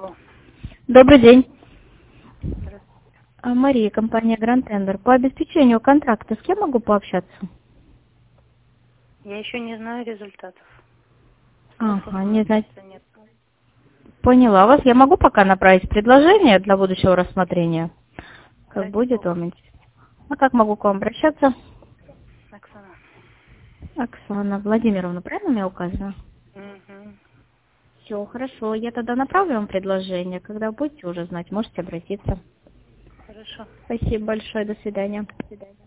Алло. Добрый день. Здравствуйте. Мария, компания Grand Tender. По обеспечению контракта с кем могу пообщаться? Я еще не знаю результатов. Ага, не знаю. Нет. Поняла вас. Я могу пока направить предложение для будущего рассмотрения? Как Ради будет бога. вам интересно? А как могу к вам обращаться? Оксана. Оксана Владимировна, правильно у меня указано? Угу. Все, хорошо. Я тогда направлю вам предложение. Когда будете уже знать, можете обратиться. Хорошо. Спасибо большое. До свидания. До свидания.